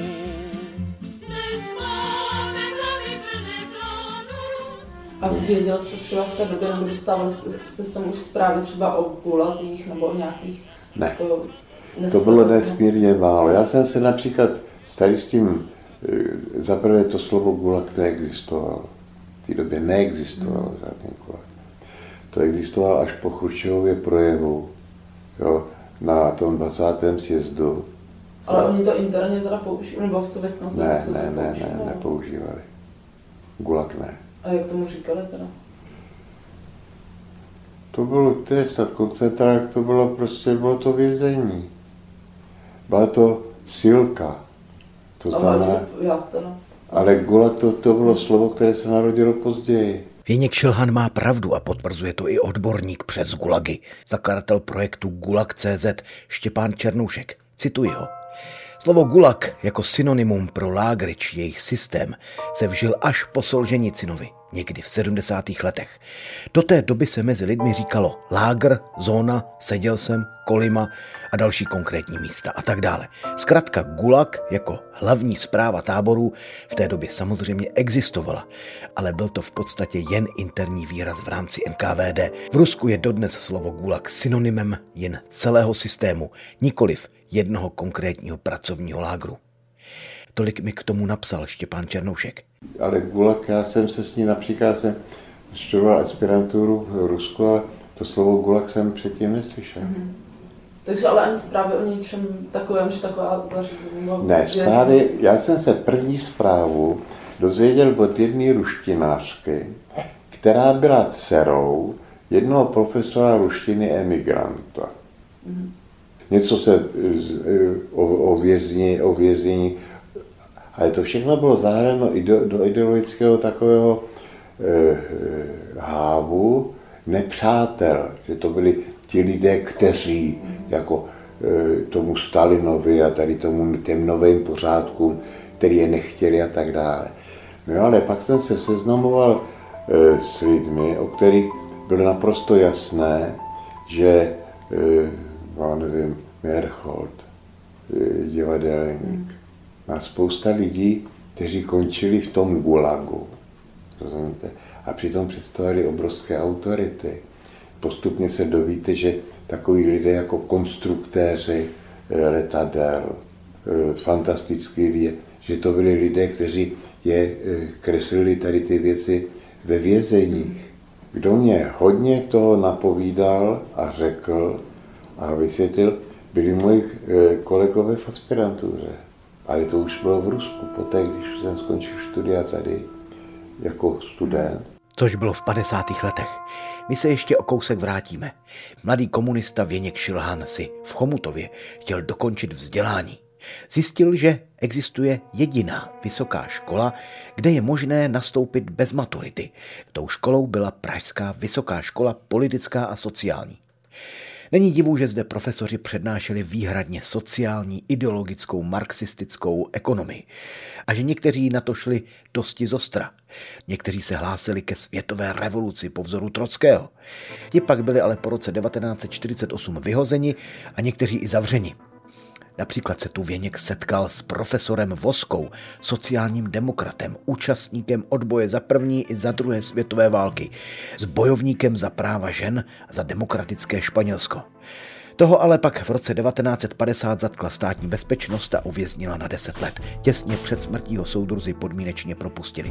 A věděl jste třeba v té době, nebo dostávali jste sem už zprávy třeba o gulazích nebo o nějakých... Ne, jako, to bylo nesmírně málo. Já jsem se například tady s tím, zaprvé to slovo gulag neexistovalo. V té době neexistovalo hmm. žádný gulag. To existovalo až po Chruščovově projevu, jo, na tom dvacátém sjezdu. Ale oni to interně teda používali, nebo v Sovětském svazu ne, se ne, to ne, používali? ne, nepoužívali. Gulag ne. A jak tomu říkali teda? To bylo trest, koncentrák, to bylo prostě, bylo to vězení. Byla to silka. To znamená, to, já teda. Ale gulag to, to bylo slovo, které se narodilo později. Věněk Šilhan má pravdu a potvrzuje to i odborník přes gulagy, zakladatel projektu Gulag tečka cé zet Štěpán Černoušek. Cituji ho. Slovo gulag jako synonymum pro lágry či jejich systém se vžil až po Solženicinovi, někdy v sedmdesátých letech. Do té doby se mezi lidmi říkalo lágr, zóna, seděl jsem, kolima a další konkrétní místa a tak dále. Zkrátka gulag jako hlavní správa táborů v té době samozřejmě existovala, ale byl to v podstatě jen interní výraz v rámci en ká vé dé. V Rusku je dodnes slovo gulag synonymem jen celého systému, nikoliv jednoho konkrétního pracovního lágru. Tolik mi k tomu napsal Štěpán Černoušek. Ale gulag, já jsem se s ní například jsem studoval aspiranturu v Rusku, ale to slovo gulag jsem předtím neslyšel. Mm-hmm. Takže ale ani zprávy o něčem takovém, že taková zařízení... Ne, zprávy, já jsem se první zprávu dozvěděl od jedné ruštinářky, která byla dcerou jednoho profesora ruštiny emigranta. Mm-hmm. Něco se o, o, vězni, o vězení, ale to všechno bylo zahrnuto i do, do ideologického takového e, hávu nepřátel, že to byli ti lidé, kteří jako e, tomu Stalinovi a tady tomu těm novým pořádkům, který je nechtěli a tak dále. No ale pak jsem se seznamoval e, s lidmi, o kterých bylo naprosto jasné, že e, já nevím, Merchold, divadelník. A spousta lidí, kteří končili v tom gulagu. Rozumíte? A přitom představili obrovské autority. Postupně se dovíte, že takoví lidé jako konstruktéři letadel, fantastický lidé, že to byli lidé, kteří je kreslili tady ty věci ve vězeních. Kdo mě hodně toho napovídal a řekl, a vysvětlil, byli moji kolegové v aspirantuře. Ale to už bylo v Rusku, poté, když jsem skončil studia tady jako student. Což bylo v padesátých letech. My se ještě o kousek vrátíme. Mladý komunista Věněk Šilhan si v Chomutově chtěl dokončit vzdělání. Zjistil, že existuje jediná vysoká škola, kde je možné nastoupit bez maturity. Tou školou byla Pražská vysoká škola politická a sociální. Není divu, že zde profesoři přednášeli výhradně sociální, ideologickou, marxistickou ekonomii a že někteří na to šli dosti zostra. Někteří se hlásili ke světové revoluci po vzoru Trockého. Ti pak byli ale po roce devatenáct set čtyřicet osm vyhozeni a někteří i zavřeni. Například se tu Věněk setkal s profesorem Voskou, sociálním demokratem, účastníkem odboje za první i za druhé světové války, s bojovníkem za práva žen a za demokratické Španělsko. Toho ale pak v roce devatenáct set padesát zatkla státní bezpečnost a uvěznila na deset let. Těsně před smrtí ho soudruzi podmínečně propustili.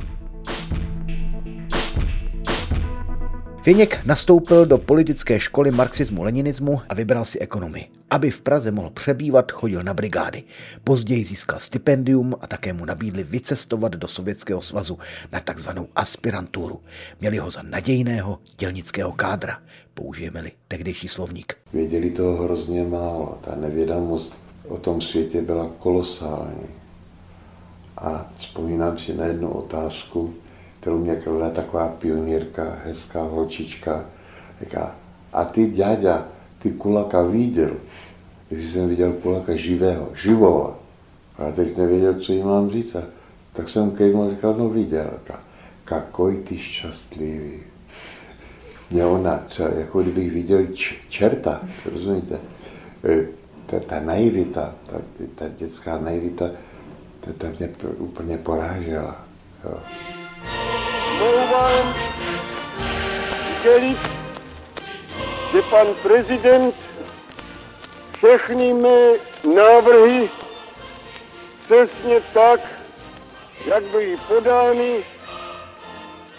Věněk nastoupil do politické školy marxismu-leninismu a vybral si ekonomii. Aby v Praze mohl přebývat, chodil na brigády. Později získal stipendium a také mu nabídli vycestovat do Sovětského svazu na takzvanou aspiranturu. Měli ho za nadějného dělnického kádra. Použijeme-li tehdejší slovník. Věděli toho hrozně málo. Ta nevědomost o tom světě byla kolosální. A vzpomínám si na jednu otázku, kterou mě kladla taková pionýrka, hezká holčička. Říká, a ty, děďa, ty kulaka viděl? Jestli jsem viděl kulaka živého, živova. Ale teď nevěděl, co jí mám říct. Tak jsem kejmul říkal, no viděl. Kakoj ty šťastlivý. Mě ona, co, jako kdybych viděl č- čerta, rozumíte? Ta, ta naivita, ta, ta dětská naivita, ta, ta mě úplně porážela. Jo. Mohu vám sdělit, že pan prezident všechny mé návrhy přesně tak, jak byly podány,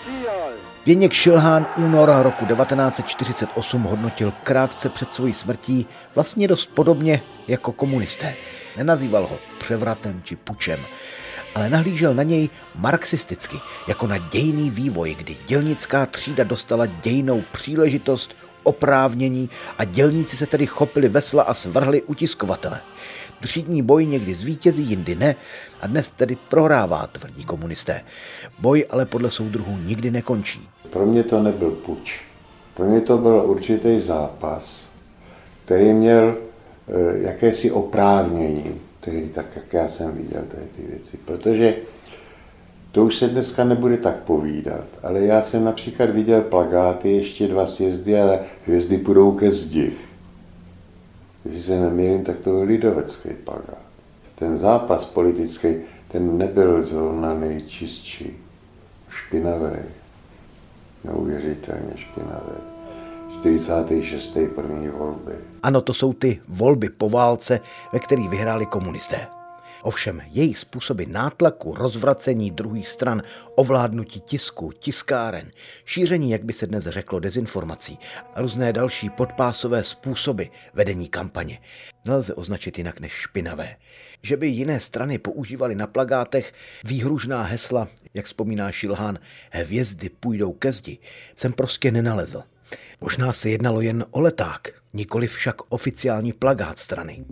Věněk Šilhán únor roku devatenáct set čtyřicet osm hodnotil krátce před svojí smrtí vlastně dost podobně jako komunisté. Nenazýval ho převratem či pučem, ale nahlížel na něj marxisticky, jako na dějný vývoj, kdy dělnická třída dostala dějnou příležitost, oprávnění a dělníci se tedy chopili vesla a svrhli utiskovatele. Třídní boj někdy zvítězí, jindy ne a dnes tedy prohrává, tvrdí komunisté. Boj ale podle soudruhů nikdy nekončí. Pro mě to nebyl puč. Pro mě to byl určitý zápas, který měl e, jakési oprávnění, tehdy, tak jak já jsem viděl tady ty věci. Protože to už se dneska nebude tak povídat, ale já jsem například viděl plakáty, ještě dva sjezdy, ale hvězdy půjdou ke zdi. Když se nemýlím, tak to byl lidovecký plakát. Ten zápas politický, ten nebyl zrovna nejčistší. Špinavý. Neuvěřitelně špinavý. čtyřicáté šesté první volby. Ano, to jsou ty volby po válce, ve kterých vyhráli komunisté. Ovšem jejich způsoby nátlaku, rozvracení druhých stran, ovládnutí tisku, tiskáren, šíření, jak by se dnes řeklo, dezinformací a různé další podpásové způsoby vedení kampaně nelze označit jinak než špinavé. Že by jiné strany používaly na plakátech výhružná hesla, jak vzpomíná Šilhán, hvězdy půjdou ke zdi, jsem prostě nenalezl. Možná se jednalo jen o leták, nikoli však oficiální plakát strany.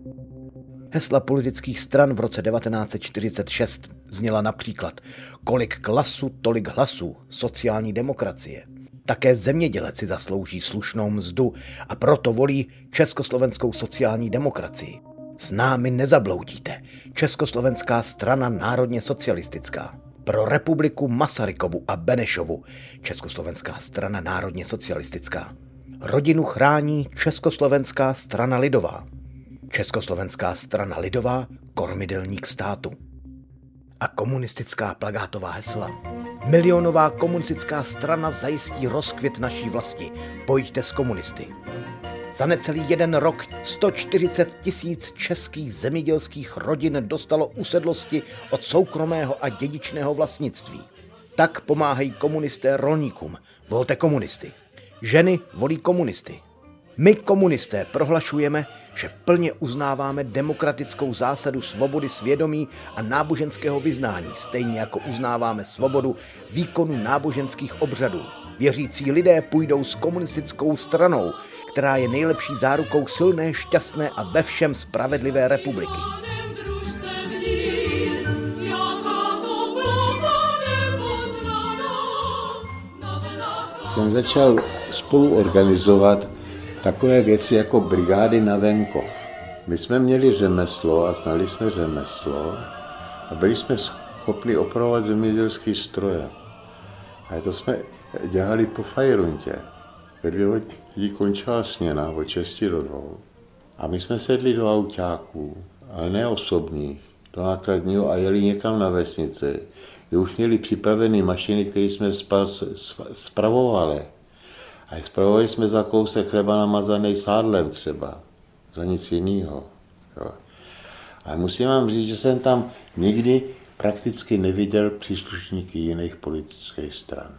Hesla politických stran v roce devatenáct set čtyřicet šest zněla například kolik klasu, tolik hlasů, sociální demokracie. Také zemědělec si zaslouží slušnou mzdu a proto volí Československou sociální demokracii. S námi nezabloudíte, Československá strana národně socialistická. Pro republiku Masarykovu a Benešovu, Československá strana národně socialistická. Rodinu chrání Československá strana lidová. Československá strana lidová, kormidelník státu. A komunistická plakátová hesla. Milionová komunistická strana zajistí rozkvět naší vlasti. Pojďte s komunisty. Za necelý jeden rok sto čtyřicet tisíc českých zemědělských rodin dostalo usedlosti od soukromého a dědičného vlastnictví. Tak pomáhají komunisté rolníkům. Volte komunisty. Ženy volí komunisty. My komunisté prohlašujeme, že plně uznáváme demokratickou zásadu svobody svědomí a náboženského vyznání, stejně jako uznáváme svobodu výkonu náboženských obřadů. Věřící lidé půjdou s komunistickou stranou, která je nejlepší zárukou silné, šťastné a ve všem spravedlivé republiky. Jsem začal spolu organizovat takové věci jako brigády na venkov. My jsme měli řemeslo a znali jsme řemeslo a byli jsme schopni opravovat zemědělské stroje. A to jsme dělali po fajruntě. Ve dvě hodiny končila směna od šesti do dvou. A my jsme sedli do autáků, ale ne osobních, do nákladního a jeli někam na vesnici, kde už měli připravené mašiny, které jsme spravovali. A spravovali jsme za kousek chleba namazaný sádlem třeba, za nic jiného. A musím vám říct, že jsem tam nikdy prakticky neviděl příslušníky jiných politických stran.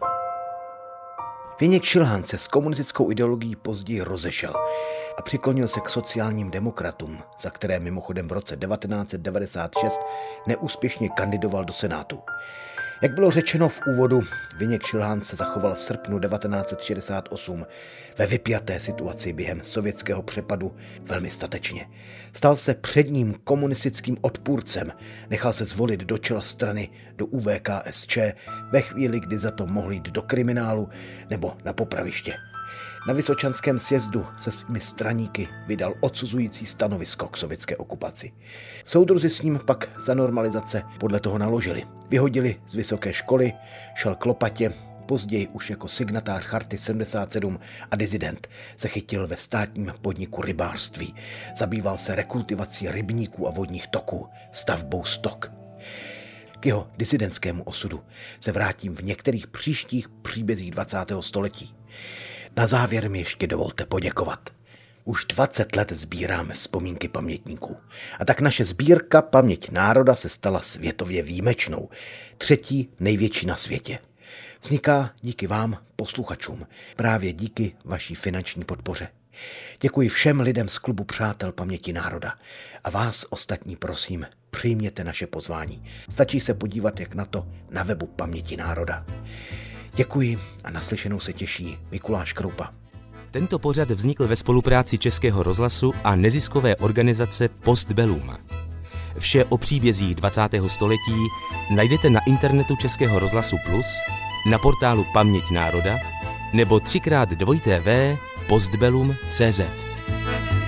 Věněk Šilhán se s komunistickou ideologií později rozešel a přiklonil se k sociálním demokratům, za které mimochodem v roce devatenáct set devadesát šest neúspěšně kandidoval do Senátu. Jak bylo řečeno v úvodu, Věněk Šilhán se zachoval v srpnu devatenáct set šedesát osm ve vypjaté situaci během sovětského přepadu velmi statečně. Stal se předním komunistickým odpůrcem, nechal se zvolit do čela strany do U V K S Č ve chvíli, kdy za to mohl jít do kriminálu nebo na popraviště. Na Vysočanském sjezdu se svými straníky vydal odsuzující stanovisko k sovětské okupaci. Soudruzi s ním pak za normalizace podle toho naložili. Vyhodili z vysoké školy, šel k lopatě, později už jako signatář Charty sedmdesát sedm a dizident se chytil ve státním podniku rybářství. Zabýval se rekultivací rybníků a vodních toků, stavbou stok. K jeho disidentskému osudu se vrátím v některých příštích příbězích dvacátého století. Na závěr mi ještě dovolte poděkovat. Už dvacet let sbíráme vzpomínky pamětníků. A tak naše sbírka Paměť národa se stala světově výjimečnou. Třetí největší na světě. Vzniká díky vám, posluchačům, právě díky vaší finanční podpoře. Děkuji všem lidem z klubu Přátel paměti národa a vás ostatní prosím, přijměte naše pozvání. Stačí se podívat, jak na to, na webu Paměti národa. Děkuji a naslyšenou se těší Mikuláš Kroupa. Tento pořad vznikl ve spolupráci Českého rozhlasu a neziskové organizace Postbellum. Vše o příbězích dvacátého století najdete na internetu Českého rozhlasu Plus, na portálu Paměť národa nebo třikrát dvojité v postbellum tečka cé zet.